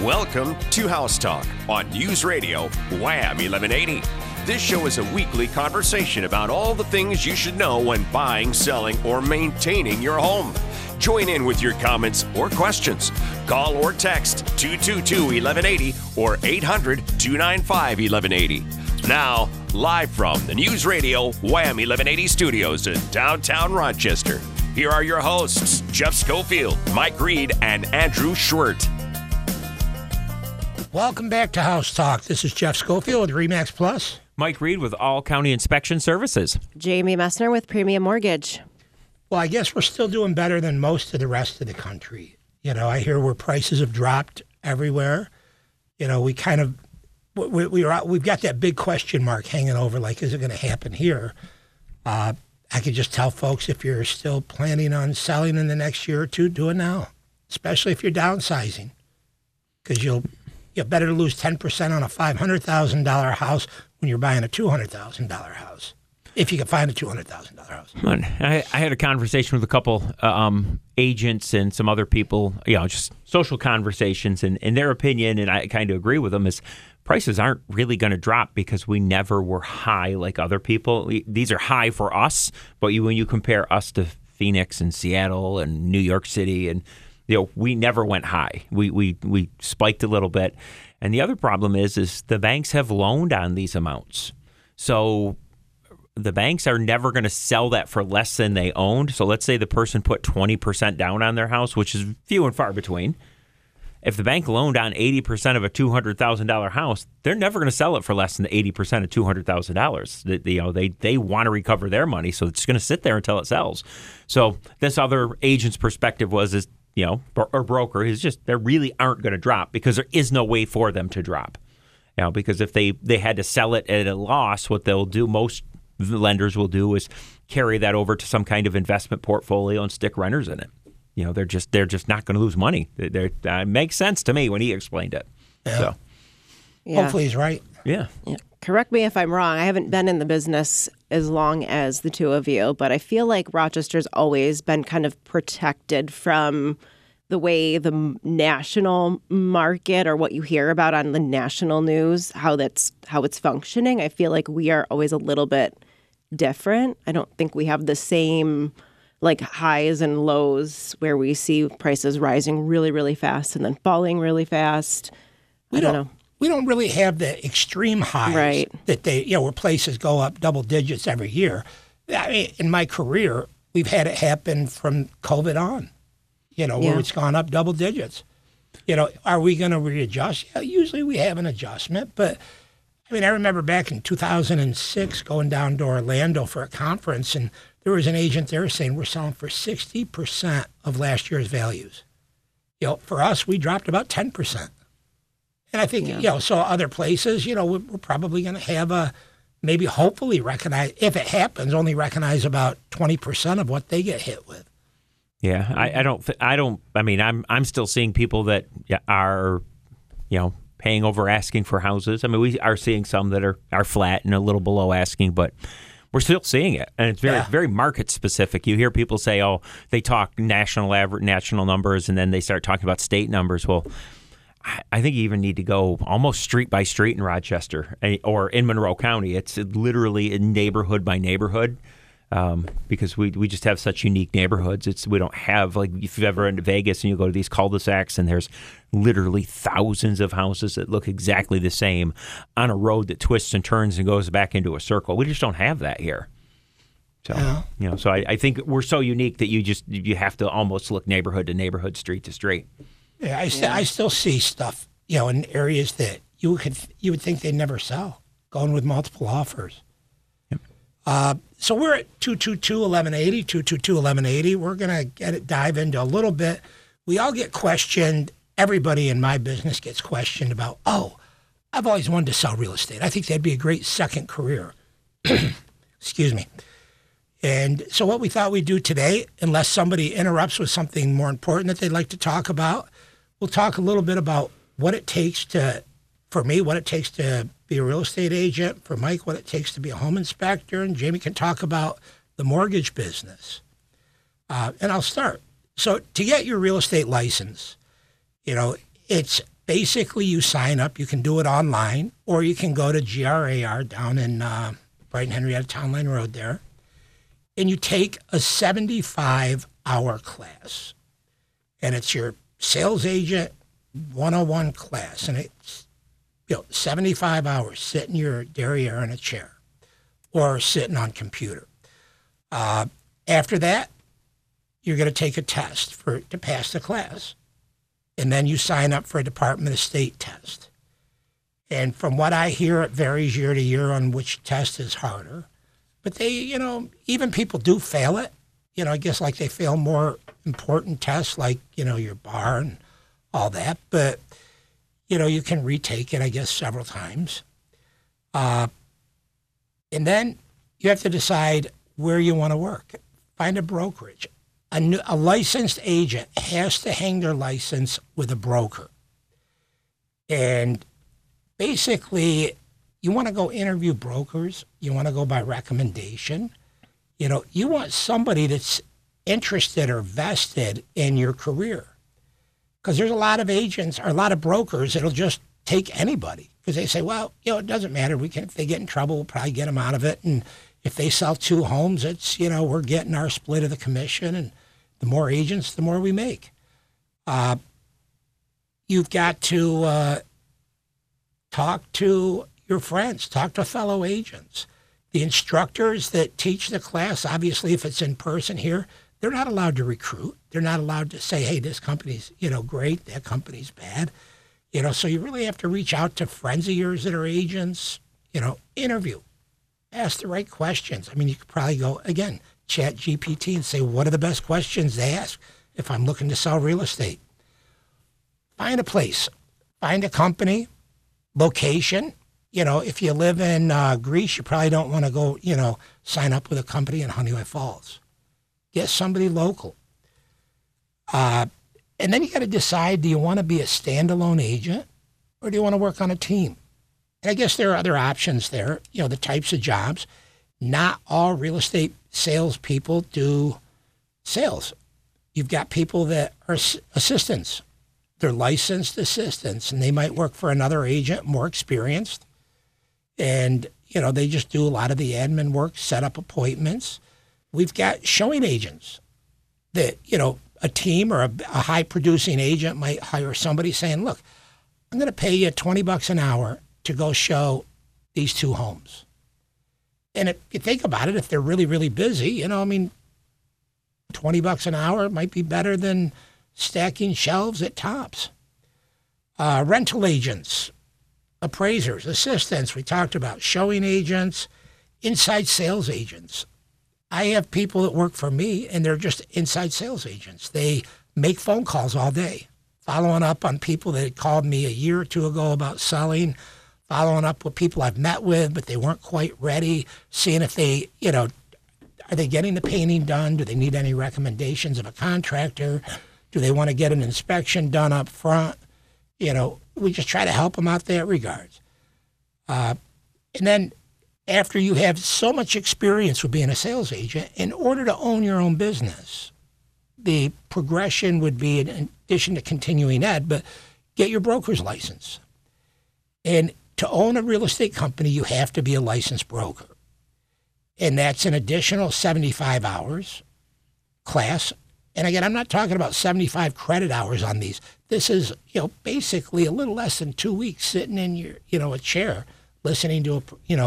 Welcome to House Talk on News Radio Wham 1180. This show is a weekly conversation about all the things you should know when buying, selling, or maintaining your home. Join in with your comments or questions. Call or text 222-1180 or 800-295-1180. Now, live from the News Radio Wham 1180 studios in downtown Rochester, here are your hosts, Jeff Schofield, Mike Reed, and Andrew Schwert. Welcome back to House Talk. This is Jeff Schofield with RE/MAX Plus. Mike Reed with All County Inspection Services. Jamie Messner with Premium Mortgage. Well, I guess we're still doing better than most of the rest of the country. You know, I hear where prices have dropped everywhere. You know, we've got that big question mark hanging over, like, is it going to happen here? I could just tell folks, if you're still planning on selling in the next year or two, do it now, especially if you're downsizing, because you're better to lose 10% on a $500,000 house when you're buying a $200,000 house, if you can find a $200,000 house. I had a conversation with a couple agents and some other people, just social conversations, and in their opinion, and I kind of agree with them, is prices aren't really going to drop because we never were high like other people. These are high for us, but when you compare us to Phoenix and Seattle and New York City, and we never went high. We spiked a little bit. And the other problem is the banks have loaned on these amounts. So the banks are never going to sell that for less than they owned. So let's say the person put 20% down on their house, which is few and far between. If the bank loaned on 80% of a $200,000 house, they're never going to sell it for less than 80% of $200,000. They want to recover their money, so it's going to sit there until it sells. So this other agent's perspective was or broker is just, they really aren't going to drop because there is no way for them to drop. Because if they had to sell it at a loss, what they'll do, most lenders will do, is carry that over to some kind of investment portfolio and stick renters in it. They're just not going to lose money. It makes sense to me when he explained it. Yeah. So hopefully he's right. Yeah. Correct me if I'm wrong. I haven't been in the business as long as the two of you, but I feel like Rochester's always been kind of protected from the way the national market, or what you hear about on the national news, how it's functioning. I feel like we are always a little bit different. I don't think we have the same highs and lows where we see prices rising really, really fast and then falling really fast. I don't know. We don't really have the extreme highs, right, that where places go up double digits every year. I mean, in my career, we've had it happen from COVID on, where it's gone up double digits. Are we going to readjust? Yeah, usually we have an adjustment, but I mean, I remember back in 2006 going down to Orlando for a conference, and there was an agent there saying we're selling for 60% of last year's values. For us, we dropped about 10%. And I think, so other places, we're probably going to have maybe hopefully recognize, if it happens, only recognize about 20% of what they get hit with. Yeah, I'm still seeing people that are, paying over asking for houses. I mean, we are seeing some that are flat and a little below asking, but we're still seeing it, and it's very market specific. You hear people say, they talk national numbers, and then they start talking about state numbers. Well, I think you even need to go almost street by street in Rochester or in Monroe County. It's literally neighborhood by neighborhood, because we just have such unique neighborhoods. We don't have, like, if you've ever been to Vegas and you go to these cul-de-sacs and there's literally thousands of houses that look exactly the same on a road that twists and turns and goes back into a circle. We just don't have that here. So, so I think we're so unique that you have to almost look neighborhood to neighborhood, street to street. Yeah, I still see stuff, in areas that you would think they'd never sell, going with multiple offers. Yep. So we're at 222-1180, 222-1180. We're going to dive into a little bit. We all get questioned. Everybody in my business gets questioned about, I've always wanted to sell real estate. I think that'd be a great second career. Excuse me. And so what we thought we'd do today, unless somebody interrupts with something more important that they'd like to talk about, we'll talk a little bit about what it takes to be a real estate agent, for Mike, what it takes to be a home inspector, and Jamie can talk about the mortgage business. And I'll start. So to get your real estate license, it's basically you sign up. You can do it online, or you can go to GRAR down in Brighton Henrietta Town Line Road there, and you take a 75-hour class. And it's your sales agent 101 class, and it's 75 hours sitting your derriere in a chair or sitting on computer. After that, you're going to take a test to pass the class. And then you sign up for a Department of State test. And from what I hear, it varies year to year on which test is harder. But they, even people do fail it. I guess like they fail more important tests like, your bar and all that. But, you can retake it, I guess, several times. And then you have to decide where you want to work. Find a brokerage. A licensed agent has to hang their license with a broker. And basically, you want to go interview brokers. You want to go by recommendation. You want somebody that's interested or vested in your career. Because there's a lot of agents or a lot of brokers that'll just take anybody. Because they say, well, it doesn't matter. If they get in trouble, we'll probably get them out of it. And if they sell 2 homes, it's, we're getting our split of the commission. And the more agents, the more we make. You've got to talk to your friends, talk to fellow agents. The instructors that teach the class, obviously, if it's in person here, they're not allowed to recruit. They're not allowed to say, hey, this company's, great, that company's bad. So you really have to reach out to friends of yours that are agents, interview, ask the right questions. I mean, you could probably go, again, Chat GPT and say, what are the best questions to ask if I'm looking to sell real estate? Find a place, find a company, location. If you live in Greece, you probably don't want to go, sign up with a company in Honeywell Falls. Get somebody local. And then you got to decide, do you want to be a standalone agent or do you want to work on a team? And I guess there are other options there, the types of jobs. Not all real estate salespeople do sales. You've got people that are assistants. They're licensed assistants, and they might work for another agent, more experienced. And, they just do a lot of the admin work, set up appointments. We've got showing agents that, a team or a high-producing agent might hire somebody saying, look, I'm going to pay you $20 an hour to go show these 2 homes. And if you think about it, if they're really, really busy, $20 an hour might be better than stacking shelves at Tops. Rental agents, appraisers, assistants, we talked about, showing agents, inside sales agents. I have people that work for me, and they're just inside sales agents. They make phone calls all day, following up on people that had called me a year or 2 ago about selling, following up with people I've met with, but they weren't quite ready, seeing if they, are they getting the painting done? Do they need any recommendations of a contractor? Do they want to get an inspection done up front? We just try to help them out there regards. And then after you have so much experience with being a sales agent, in order to own your own business, the progression would be, in addition to continuing ed, but get your broker's license. And to own a real estate company, you have to be a licensed broker. And that's an additional 75 hours class. And again, I'm not talking about 75 credit hours on these. This is, basically a little less than 2 weeks sitting in your, a chair, listening to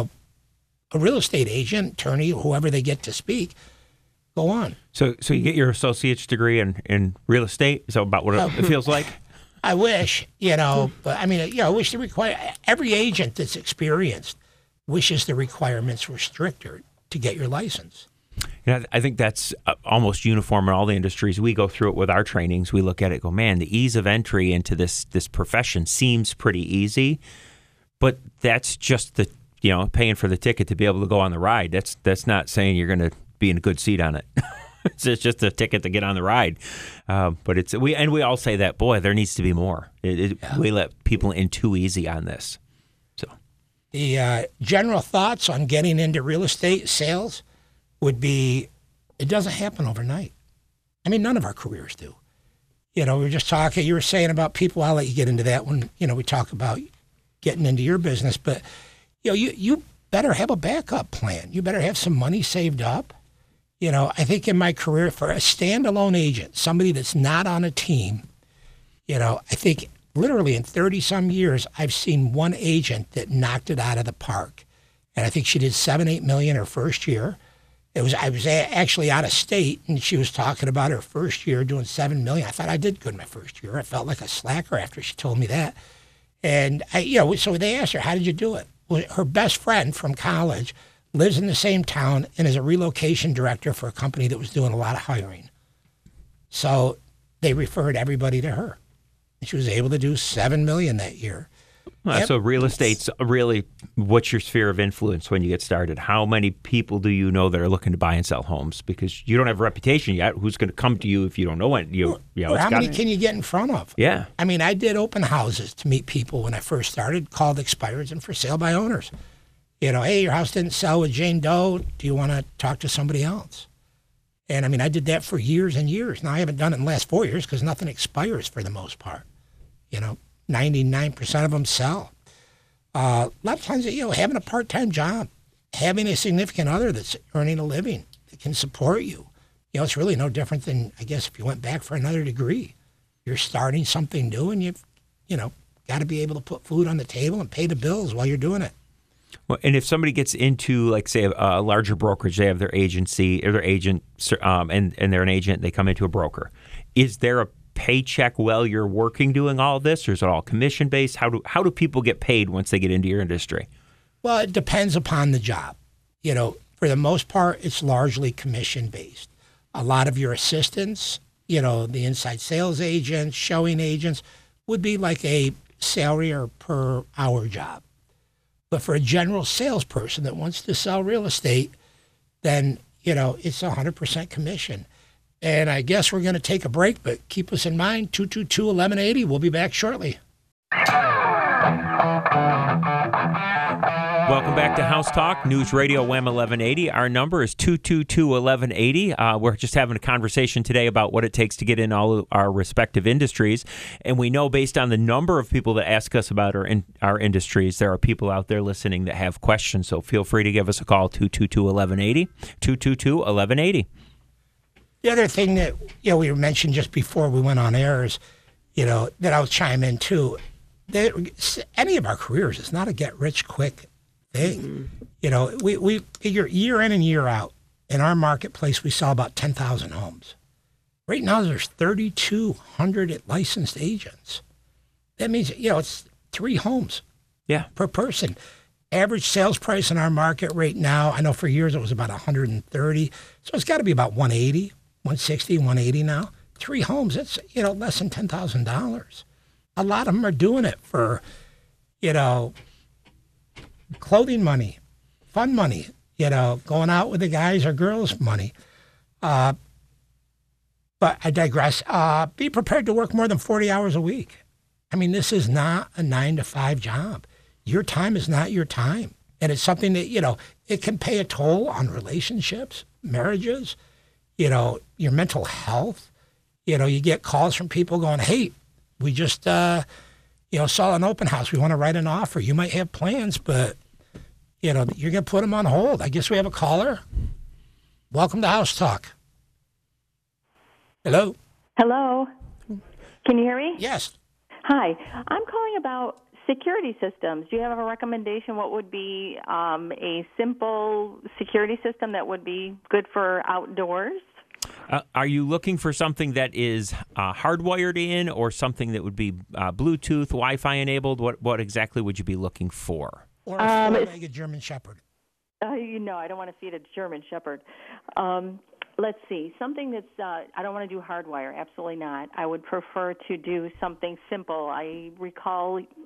a real estate agent, attorney, whoever they get to speak, go on. So you get your associate's degree in real estate? Is that about what it feels like? I wish, but I mean, I wish every agent that's experienced wishes the requirements were stricter to get your license. I think that's almost uniform in all the industries. We go through it with our trainings. We look at it, go, man, the ease of entry into this profession seems pretty easy, but that's just the paying for the ticket to be able to go on the ride. That's not saying you're going to be in a good seat on it. It's just a ticket to get on the ride. But we all say that, boy, there needs to be more. We let people in too easy on this. So the general thoughts on getting into real estate sales would be, it doesn't happen overnight. I mean, none of our careers do. We were just talking, you were saying about people, I'll let you get into that when, we talk about getting into your business, but, you better have a backup plan. You better have some money saved up. I think in my career, for a standalone agent, somebody that's not on a team, I think literally in 30-some years, I've seen one agent that knocked it out of the park. And I think she did $7-8 million her first year. I was actually out of state, and she was talking about her first year doing $7 million. I thought I did good my first year. I felt like a slacker after she told me that. And so they asked her, "How did you do it?" Well, her best friend from college lives in the same town and is a relocation director for a company that was doing a lot of hiring. So they referred everybody to her. And she was able to do $7 million that year. Well, so real estate's really, what's your sphere of influence when you get started? How many people do you know that are looking to buy and sell homes? Because you don't have a reputation yet. Who's going to come to you if you don't know it? How many can you get in front of? Yeah. I mean, I did open houses to meet people when I first started, called expireds and for sale by owners. Hey, your house didn't sell with Jane Doe. Do you want to talk to somebody else? And I mean, I did that for years and years. Now, I haven't done it in the last 4 years because nothing expires for the most part. 99% of them sell. A lot of times, having a part-time job, having a significant other that's earning a living that can support you. It's really no different than, I guess, if you went back for another degree. You're starting something new, and you've, got to be able to put food on the table and pay the bills while you're doing it. Well, and if somebody gets into, like, say, a larger brokerage, they have their agency or their agent, and they're an agent, they come into a broker. Is there a paycheck while you're working doing all of this, or is it all commission based? How do people get paid once they get into your industry? Well, it depends upon the job. For the most part, it's largely commission based. A lot of your assistants, the inside sales agents, showing agents, would be like a salary or per hour job. But for a general salesperson that wants to sell real estate, then, it's 100% commission. And I guess we're going to take a break, but keep us in mind, 222-1180. We'll be back shortly. Welcome back to House Talk, News Radio WHAM 1180. Our number is 222-1180. We're just having a conversation today about what it takes to get in all of our respective industries. And we know based on the number of people that ask us about our industries, there are people out there listening that have questions. So feel free to give us a call, 222-1180, 222-1180. The other thing that, we mentioned just before we went on air is, that I'll chime in too. Any of our careers is not a get-rich-quick thing. We figure year in and year out, in our marketplace, we sell about 10,000 homes. Right now, there's 3,200 licensed agents. That means, it's 3 homes per person. Average sales price in our market right now, I know for years it was about 130. So it's got to be about 180. 160, 180 now. 3 homes, that's, less than $10,000. A lot of them are doing it for, clothing money, fun money, going out with the guys or girls money. But I digress. Be prepared to work more than 40 hours a week. I mean, this is not a 9-to-5 job. Your time is not your time. And it's something that, it can pay a toll on relationships, marriages, your mental health. You get calls from people going, "Hey, we just, saw an open house. We want to write an offer. You might have plans, but, you're going to put them on hold." I guess we have a caller. Welcome to House Talk. Hello? Hello. Can you hear me? Yes. Hi. I'm calling about security systems. Do you have a recommendation? What would be a simple security system that would be good for outdoors? Are you looking for something that is hardwired in, or something that would be Bluetooth, Wi-Fi enabled? What exactly would you be looking for? Or a four-legged German Shepherd? I don't want to feed a German Shepherd. Let's see, something that's, I don't want to do hardwire, absolutely not. I would prefer to do something simple. I recall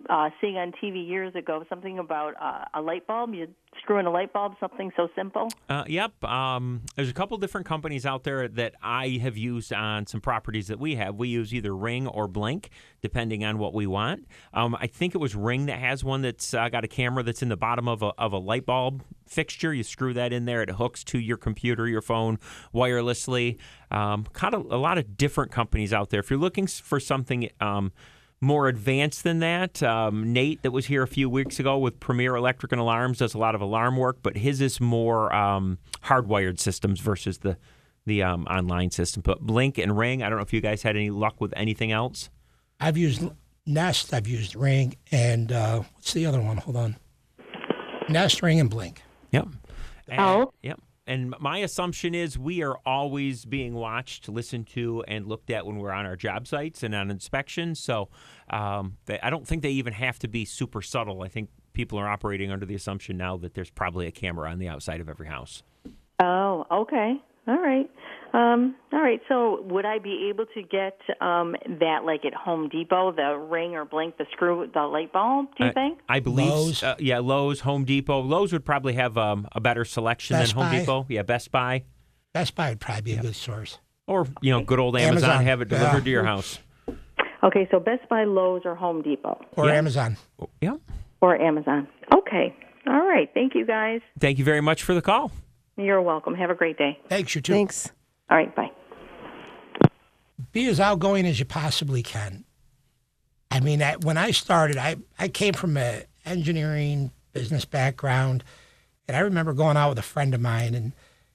seeing on TV years ago, something about a light bulb. You screw in a light bulb, something so simple. Yep. There's a couple different companies out there that I have used on some properties that we have. We use either Ring or Blink, depending on what we want. I think it was Ring that has one that's got a camera that's in the bottom of a light bulb fixture. You screw that in there. It hooks to your computer, your phone, wirelessly. Kind of a lot of different companies out there. If you're looking for something more advanced than that, Nate that was here a few weeks ago with Premier Electric and Alarms does a lot of alarm work, but his is more hardwired systems versus the online system. But Blink and Ring, I don't know if you guys had any luck with anything else. I've used Nest, I've used Ring, and what's the other one? Hold on. Nest, Ring, and Blink. Yep. Oh. Yep. And my assumption is we are always being watched, listened to, and looked at when we're on our job sites and on inspection. So I don't think they even have to be super subtle. I think people are operating under the assumption now that there's probably a camera on the outside of every house. Oh, okay. All right. All right. So would I be able to get that like at Home Depot, the Ring or Blink, the light bulb, do you think? I believe, Lowe's. Lowe's, Home Depot. Lowe's would probably have a better selection Best than Home Buy. Depot. Yeah, Best Buy. Best Buy would probably be a good source. Or, good old Amazon, have it delivered to your house. Okay, so Best Buy, Lowe's, or Home Depot. Or Amazon. Yeah. Or Amazon. Okay. All right. Thank you, guys. Thank you very much for the call. You're welcome. Have a great day. Thanks, you too. Thanks. All right. Bye. Be as outgoing as you possibly can. I mean, when I started, I came from an engineering business background, and I remember going out with a friend of mine, and,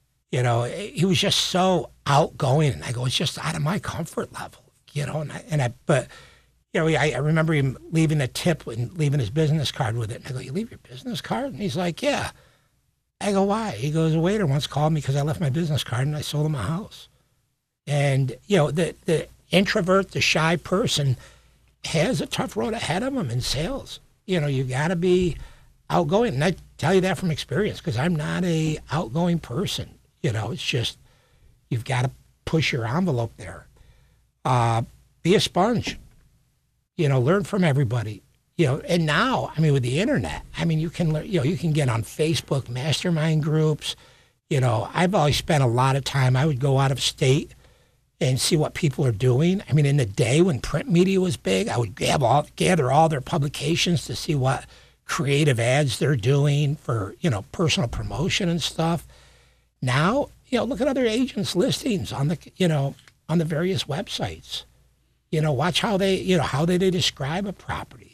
he was just so outgoing, and I go, it's just out of my comfort level, but I remember him leaving a tip and leaving his business card with it, and I go, you leave your business card? And he's like, yeah. I go, why? He goes, a waiter once called me because I left my business card and I sold him a house. And, the introvert, the shy person has a tough road ahead of him in sales. You got to be outgoing. And I tell you that from experience because I'm not a outgoing person. It's just you've got to push your envelope there. Be a sponge. Learn from everybody. And now, with the internet, you can learn, you can get on Facebook mastermind groups. I've always spent a lot of time. I would go out of state and see what people are doing. In the day when print media was big, I would gather all their publications to see what creative ads they're doing for, personal promotion and stuff. Now, look at other agents' listings on the various websites. Watch how they describe a property.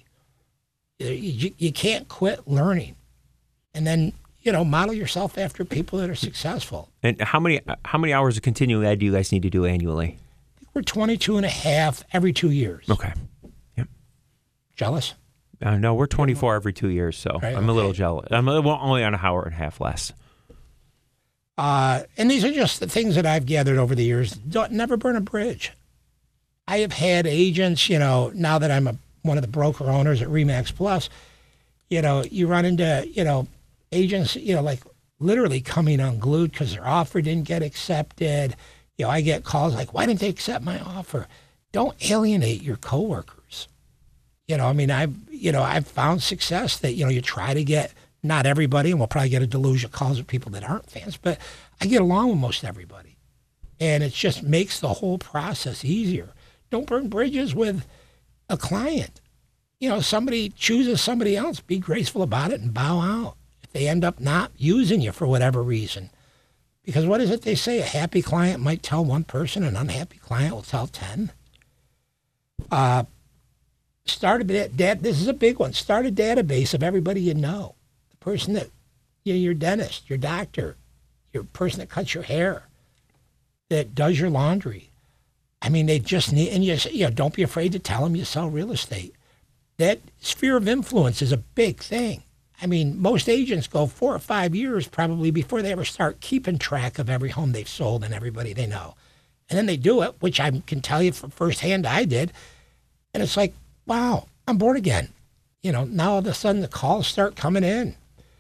You can't quit learning, and then model yourself after people that are successful. And how many hours of continuing ed do you guys need to do annually? I think we're 22 and a half every 2 years. Okay. Yep. Jealous? No, we're 24 every 2 years, so right, I'm a little jealous. I'm only on an hour and a half less. And these are just the things that I've gathered over the years. Never burn a bridge. I have had agents, now that I'm one of the broker owners at RE/MAX Plus, you run into, agents, like literally coming unglued because their offer didn't get accepted. I get calls like, why didn't they accept my offer? Don't alienate your coworkers. I've found success that, you try to get, not everybody, and we'll probably get a deluge of calls with people that aren't fans, but I get along with most everybody. And it just makes the whole process easier. Don't burn bridges with a client. Somebody chooses somebody else, be graceful about it and bow out. If they end up not using you for whatever reason. Because what is it they say? A happy client might tell one person, an unhappy client will tell 10. This is a big one. Start a database of everybody you know. The person that, your dentist, your doctor, your person that cuts your hair, that does your laundry. They just need, and don't be afraid to tell them you sell real estate. That sphere of influence is a big thing. Most agents go 4 or 5 years probably before they ever start keeping track of every home they've sold and everybody they know. And then they do it, which I can tell you from firsthand I did. And it's like, wow, I'm bored again. Now all of a sudden the calls start coming in.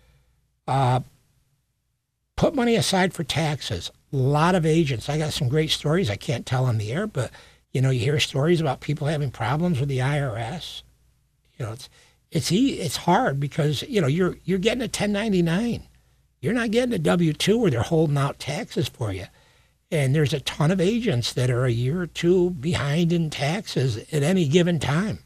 Put money aside for taxes. A lot of agents, I got some great stories I can't tell on the air, but, you hear stories about people having problems with the IRS. it's hard because you're getting a 1099. You're not getting a W-2 where they're holding out taxes for you. And there's a ton of agents that are a year or two behind in taxes at any given time.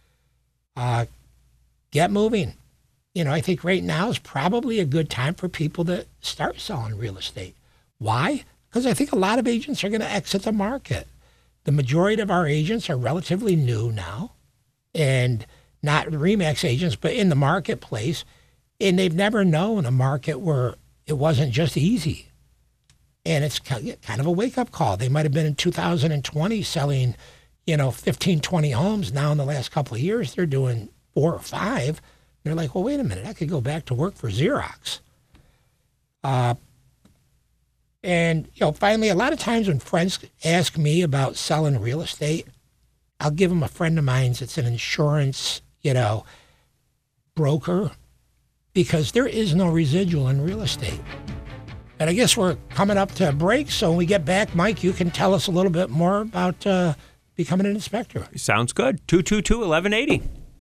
Get moving. I think right now is probably a good time for people to start selling real estate. Why? Because I think a lot of agents are going to exit the market. The majority of our agents are relatively new now, and not RE/MAX agents, but in the marketplace. And they've never known a market where it wasn't just easy. And it's kind of a wake-up call. They might have been in 2020 selling, 15, 20 homes. Now in the last couple of years, they're doing 4 or 5. They're like, well, wait a minute, I could go back to work for Xerox. And finally, a lot of times when friends ask me about selling real estate, I'll give them a friend of mine that's an insurance, broker, because there is no residual in real estate. And I guess we're coming up to a break, so when we get back, Mike, you can tell us a little bit more about becoming an inspector. Sounds good. 222-1180.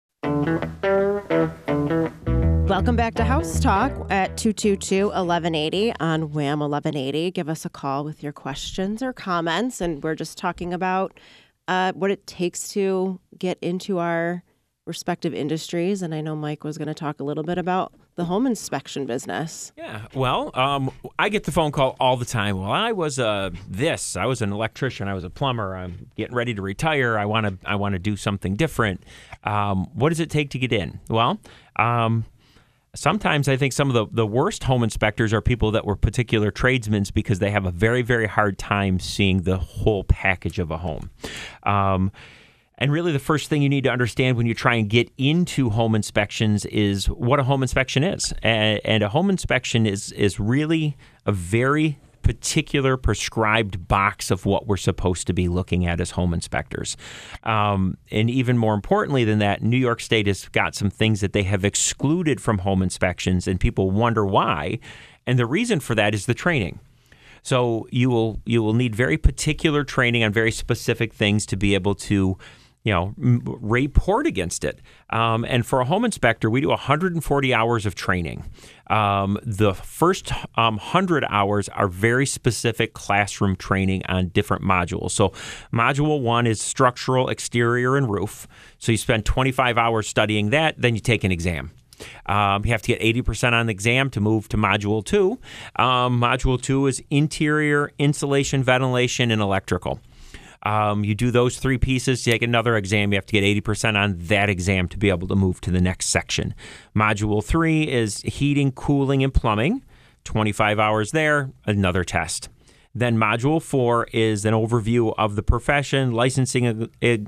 Welcome back to House Talk at 222-1180 on Wham 1180. Give us a call with your questions or comments, and we're just talking about what it takes to get into our respective industries. And I know Mike was going to talk a little bit about the home inspection business. Yeah, well, I get the phone call all the time. Well, I was I was an electrician, I was a plumber, I'm getting ready to retire, I want to do something different. What does it take to get in? Well, sometimes I think some of the worst home inspectors are people that were particular tradesmen because they have a very, very hard time seeing the whole package of a home. And really the first thing you need to understand when you try and get into home inspections is what a home inspection is. And a home inspection is really a very particular prescribed box of what we're supposed to be looking at as home inspectors. And even more importantly than that, New York State has got some things that they have excluded from home inspections, and people wonder why. And the reason for that is the training. So you will need very particular training on very specific things to be able to report against it. And for a home inspector, we do 140 hours of training. The first 100 hours are very specific classroom training on different modules. So module 1 is structural, exterior, and roof. So you spend 25 hours studying that, then you take an exam. You have to get 80% on the exam to move to Module 2. Module 2 is interior, insulation, ventilation, and electrical. You do those 3 pieces, you take another exam, you have to get 80% on that exam to be able to move to the next section. Module 3 is heating, cooling, and plumbing. 25 hours there, another test. Then Module 4 is an overview of the profession, licensing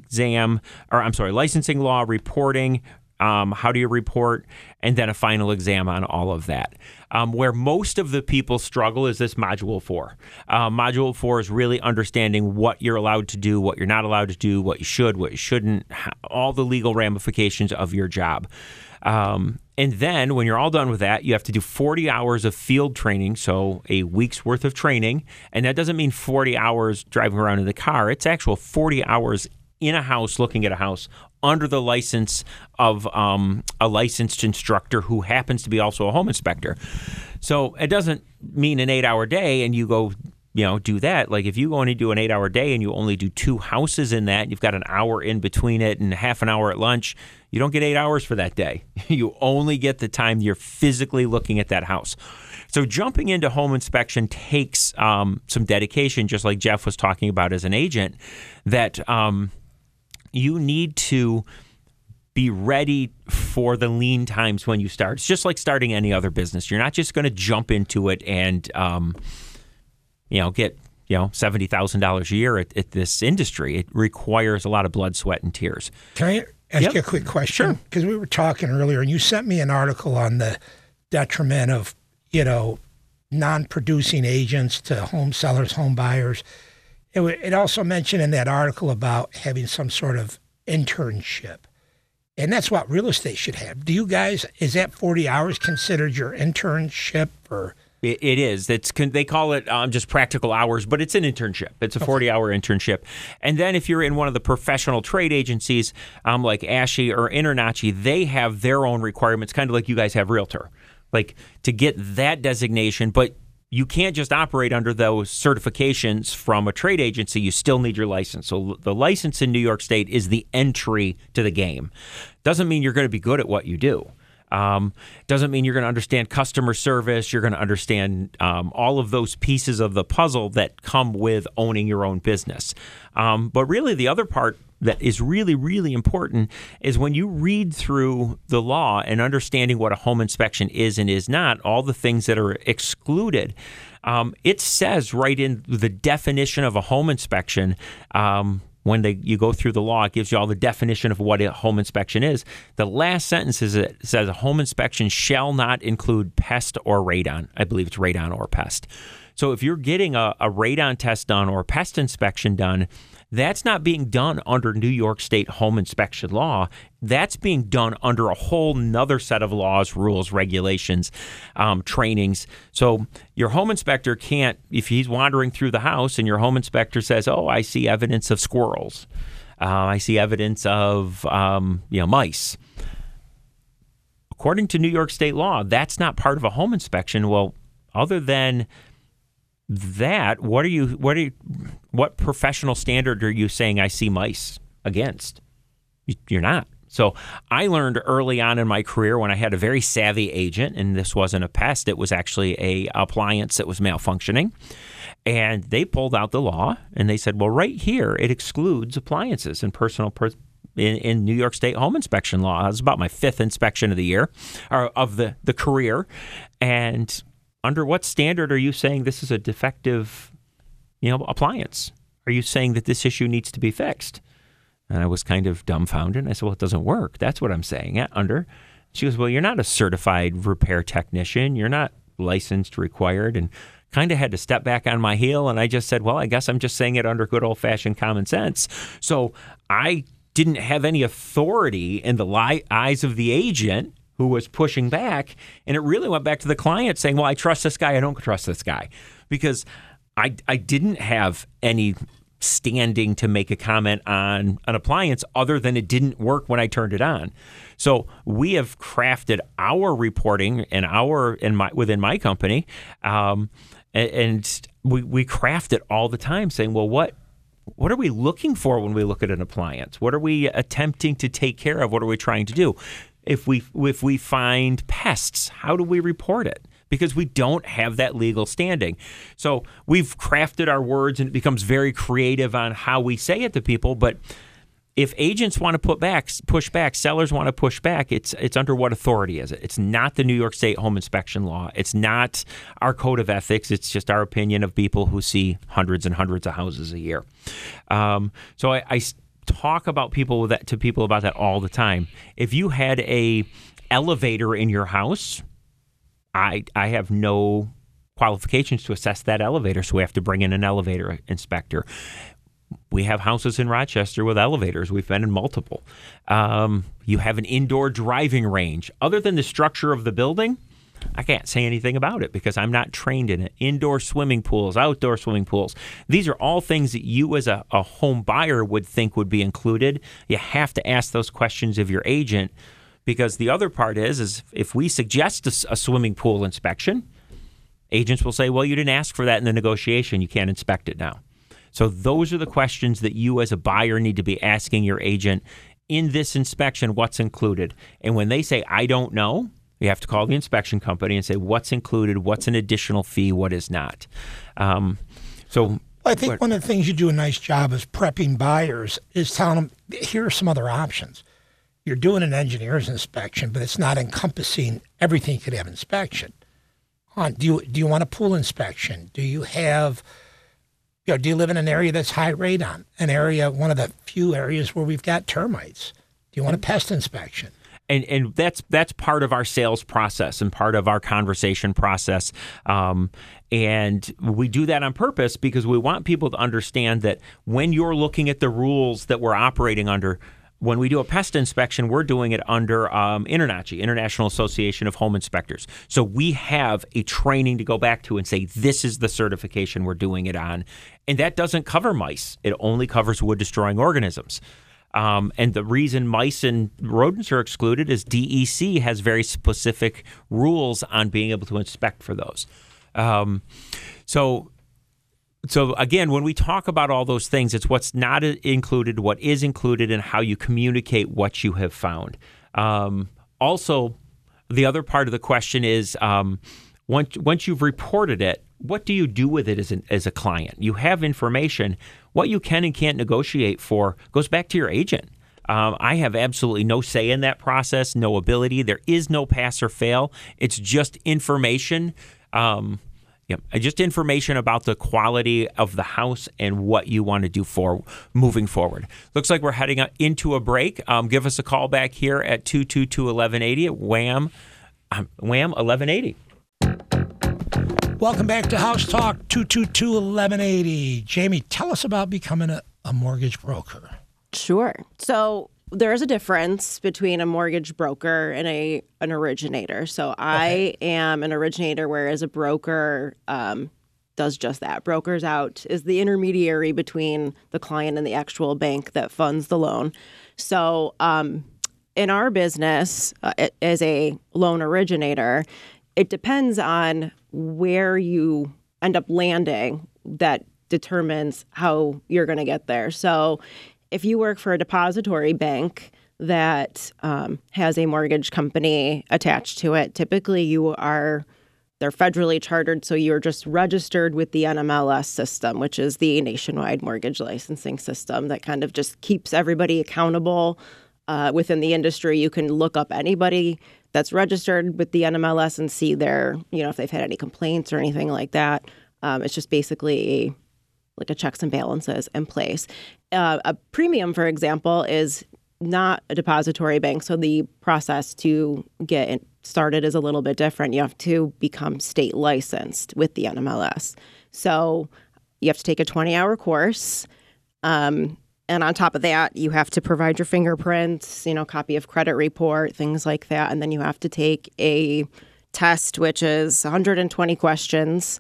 law, reporting, how do you report, and then a final exam on all of that. Where most of the people struggle is this Module 4. Module 4 is really understanding what you're allowed to do, what you're not allowed to do, what you should, what you shouldn't, all the legal ramifications of your job. And then when you're all done with that, you have to do 40 hours of field training, so a week's worth of training. And that doesn't mean 40 hours driving around in the car. It's actual 40 hours in a house, looking at a house, under the license of a licensed instructor who happens to be also a home inspector. So it doesn't mean an 8-hour day and you go, do that. Like if you only do an 8-hour day and you only do 2 houses in that, you've got an hour in between it and half an hour at lunch, you don't get 8 hours for that day. You only get the time you're physically looking at that house. So jumping into home inspection takes some dedication, just like Jeff was talking about as an agent, that you need to be ready for the lean times when you start. It's just like starting any other business. You're not just going to jump into it and, get, $70,000 a year at this industry. It requires a lot of blood, sweat, and tears. Can I ask you a quick question? Sure. Because we were talking earlier, and you sent me an article on the detriment of, non-producing agents to home sellers, home buyers. It also mentioned in that article about having some sort of internship. And that's what real estate should have. Do you guys, is that 40 hours considered your internship? Or It is. They call it just practical hours, but it's an internship. It's a 40-hour internship. And then if you're in one of the professional trade agencies like ASHI or InterNACHI, they have their own requirements, kind of like you guys have Realtor, like to get that designation. But you can't just operate under those certifications from a trade agency. You still need your license. So the license in New York State is the entry to the game. Doesn't mean you're going to be good at what you do. Doesn't mean you're going to understand customer service. You're going to understand all of those pieces of the puzzle that come with owning your own business. But really, the other part that is really, really important is when you read through the law and understanding what a home inspection is and is not, all the things that are excluded. It says right in the definition of a home inspection, when you go through the law, it gives you all the definition of what a home inspection is. The last sentence it says a home inspection shall not include pest or radon. I believe it's radon or pest. So if you're getting a radon test done or a pest inspection done, that's not being done under New York State home inspection law. That's being done under a whole nother set of laws, rules, regulations, trainings. So your home inspector can't, if he's wandering through the house and your home inspector says, oh, I see evidence of squirrels. I see evidence of mice. According to New York State law, that's not part of a home inspection. Well, other than that, what professional standard are you saying I see mice against? You're not. So I learned early on in my career when I had a very savvy agent, and this wasn't a pest, it was actually a appliance that was malfunctioning. And they pulled out the law and they said, well, right here, it excludes appliances and in New York State home inspection law. It was about my 5th inspection of the year, or of the career. And under what standard are you saying this is a defective, appliance? Are you saying that this issue needs to be fixed? And I was kind of dumbfounded. I said, well, it doesn't work. That's what I'm saying it under. She goes, well, you're not a certified repair technician. You're not licensed, required, and kind of had to step back on my heel. And I just said, well, I guess I'm just saying it under good old-fashioned common sense. So I didn't have any authority in the eyes of the agent who was pushing back. And it really went back to the client saying, well, I trust this guy. I don't trust this guy. Because I didn't have any standing to make a comment on an appliance other than it didn't work when I turned it on. So we have crafted our reporting within my company, and we craft it all the time saying, well, what are we looking for when we look at an appliance? What are we attempting to take care of? What are we trying to do? If we find pests, how do we report it? Because we don't have that legal standing. So we've crafted our words, and it becomes very creative on how we say it to people. But if agents want to push back, sellers want to push back, it's under what authority is it? It's not the New York State home inspection law. It's not our code of ethics. It's just our opinion of people who see hundreds and hundreds of houses a year. So I talk about people about that all the time. If you had a elevator in your house, I have no qualifications to assess that elevator, so we have to bring in an elevator inspector. We have houses in Rochester with elevators. We've been in multiple. You have an indoor driving range. Other than the structure of the building, I can't say anything about it because I'm not trained in it. Indoor swimming pools, outdoor swimming pools. These are all things that you as a home buyer would think would be included. You have to ask those questions of your agent, because the other part is if we suggest a swimming pool inspection, agents will say, well, you didn't ask for that in the negotiation. You can't inspect it now. So those are the questions that you as a buyer need to be asking your agent in this inspection, what's included. And when they say, I don't know, you have to call the inspection company and say, what's included, what's an additional fee, what is not. I think one of the things you do a nice job is prepping buyers is telling them, here are some other options. You're doing an engineer's inspection, but it's not encompassing everything you could have inspection. Do you want a pool inspection? Do you have, do you live in an area that's high radon? One of the few areas where we've got termites. Do you want a pest inspection? And that's part of our sales process and part of our conversation process. And we do that on purpose because we want people to understand that when you're looking at the rules that we're operating under, when we do a pest inspection, we're doing it under INTRNACHI, International Association of Home Inspectors. So we have a training to go back to and say, this is the certification we're doing it on. And that doesn't cover mice. It only covers wood-destroying organisms. And the reason mice and rodents are excluded is DEC has very specific rules on being able to inspect for those. So again, when we talk about all those things, it's what's not included, what is included, and how you communicate what you have found. Also, the other part of the question is once you've reported it, what do you do with it as a client? You have information. What you can and can't negotiate for goes back to your agent. I have absolutely no say in that process, no ability. There is no pass or fail. It's just information. Just information about the quality of the house and what you want to do for moving forward. Looks like we're heading into a break. Give us a call back here at 222-1180 at Wham 1180. Welcome back to House Talk 222-1180. Jamie, tell us about becoming a mortgage broker. Sure. So there is a difference between a mortgage broker and an originator. So I am an originator, whereas a broker does just that. Brokers out is the intermediary between the client and the actual bank that funds the loan. So in our business, as a loan originator, it depends on where you end up landing that determines how you're going to get there. So if you work for a depository bank that has a mortgage company attached to it, typically they're federally chartered, so you're just registered with the NMLS system, which is the nationwide mortgage licensing system that kind of just keeps everybody accountable within the industry. You can look up anybody that's registered with the NMLS and see if they've had any complaints or anything like that. It's just basically like a checks and balances in place. A premium, for example, is not a depository bank, so the process to get started is a little bit different. You have to become state licensed with the NMLS. So you have to take a 20-hour course, and on top of that, you have to provide your fingerprints, copy of credit report, things like that, and then you have to take a test, which is 120 questions,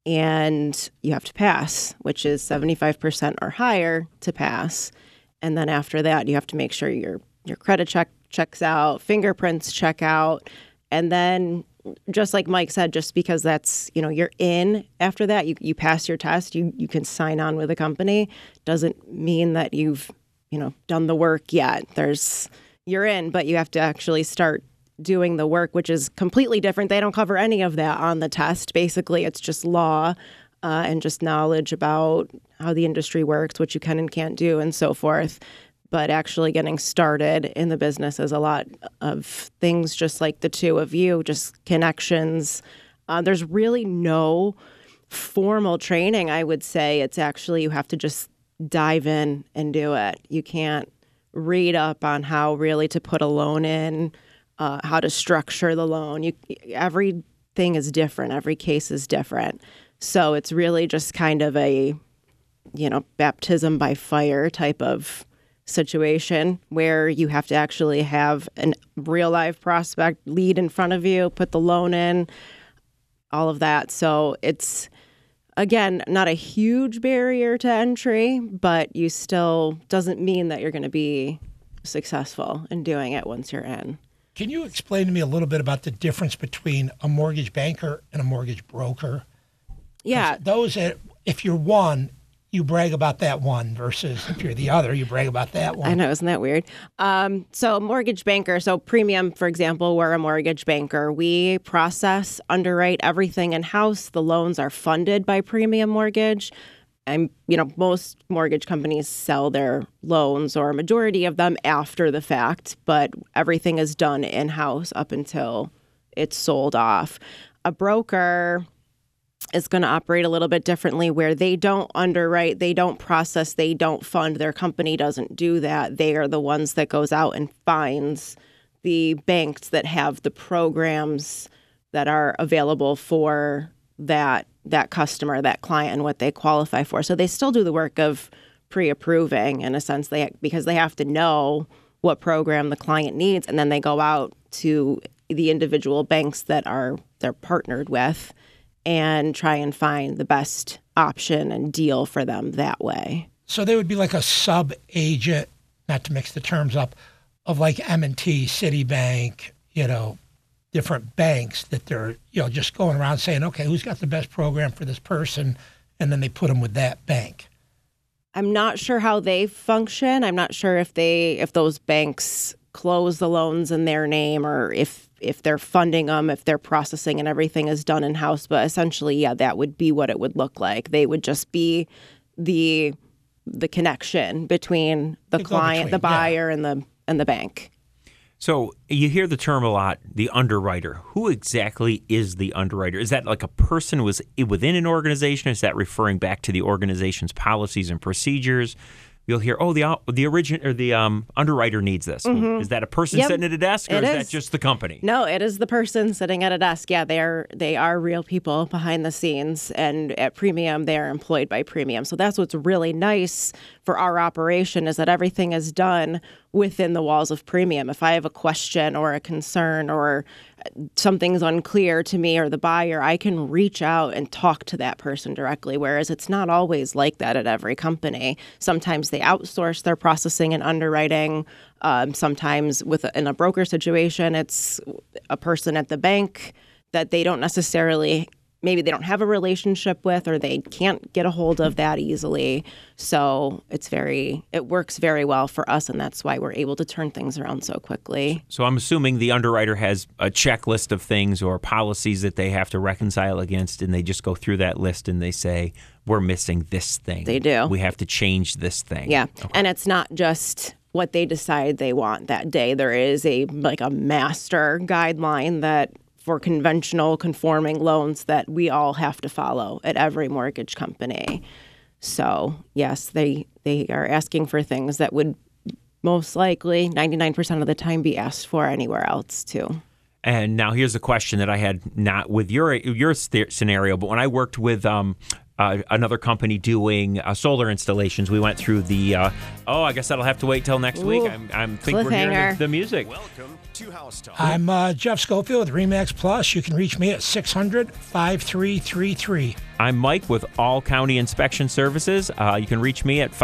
and you have to pass, which is 75% or higher to pass. And then after that, you have to make sure your credit checks out, fingerprints check out. And then, just like Mike said, just because that's, you're in after that, you pass your test, you can sign on with a company, doesn't mean that you've, done the work yet. You're in, but you have to actually start doing the work, which is completely different. They don't cover any of that on the test. Basically, it's just law and just knowledge about how the industry works, what you can and can't do, and so forth. But actually getting started in the business is a lot of things, just like the two of you, just connections. There's really no formal training, I would say. It's actually, you have to just dive in and do it. You can't read up on how really to put a loan in, how to structure the loan. Everything is different. Every case is different. So it's really just kind of a, baptism by fire type of situation where you have to actually have a real live prospect lead in front of you, put the loan in, all of that. So it's, again, not a huge barrier to entry, but you still doesn't mean that you're going to be successful in doing it once you're in. Can you explain to me a little bit about the difference between a mortgage banker and a mortgage broker? Yeah. Those, if you're one, you brag about that one, versus if you're the other, you brag about that one. I know, isn't that weird? So mortgage banker, so Premium, for example, we're a mortgage banker. We process, underwrite everything in-house. The loans are funded by Premium Mortgage. And, most mortgage companies sell their loans, or a majority of them, after the fact, but everything is done in-house up until it's sold off. A broker is going to operate a little bit differently, where they don't underwrite, they don't process, they don't fund. Their company doesn't do that. They are the ones that goes out and finds the banks that have the programs that are available for that customer, that client, and what they qualify for. So they still do the work of pre-approving, in a sense, because they have to know what program the client needs, and then they go out to the individual banks that they're partnered with and try and find the best option and deal for them that way. So they would be like a sub-agent, not to mix the terms up, of like M&T, Citibank, different banks that they're, just going around saying, okay, who's got the best program for this person? And then they put them with that bank. I'm not sure how they function. I'm not sure if those banks close the loans in their name or if they're funding them, if they're processing and everything is done in-house. But essentially, yeah, that would be what it would look like. They would just be the connection between the client, the buyer, and the bank. So you hear the term a lot, the underwriter. Who exactly is the underwriter? Is that like a person within an organization? Is that referring back to the organization's policies and procedures? You'll hear, the underwriter needs this. Mm-hmm. Is that a person sitting at a desk, or is that just the company? No, it is the person sitting at a desk. Yeah, they are real people behind the scenes, and at Premium, they are employed by Premium. So that's what's really nice for our operation, is that everything is done within the walls of Premium. If I have a question or a concern or something's unclear to me or the buyer, I can reach out and talk to that person directly, whereas it's not always like that at every company. Sometimes they outsource their processing and underwriting. Sometimes in a broker situation, it's a person at the bank that they don't necessarily, maybe they don't have a relationship with, or they can't get a hold of that easily. So it works very well for us, and that's why we're able to turn things around so quickly. So I'm assuming the underwriter has a checklist of things or policies that they have to reconcile against, and they just go through that list and they say, we're missing this thing. They do. We have to change this thing. Yeah, okay. And it's not just what they decide they want that day. There is a master guideline that for conventional conforming loans that we all have to follow at every mortgage company. So, yes, they are asking for things that would most likely 99% of the time be asked for anywhere else too. And now here's a question that I had not with your scenario, but when I worked with another company doing solar installations, we went through the, I guess that'll have to wait till next week. I'm think we're hearing the music. Welcome to House Talk. I'm Jeff Schofield with RE/MAX Plus. You can reach me at 600-5333. I'm Mike with All County Inspection Services. You can reach me at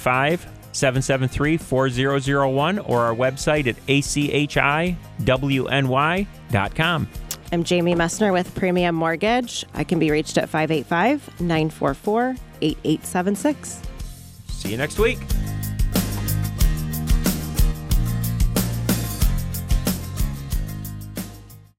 585-773-4001 or our website at achiwny.com. I'm Jamie Messner with Premium Mortgage. I can be reached at 585-944-8876. See you next week.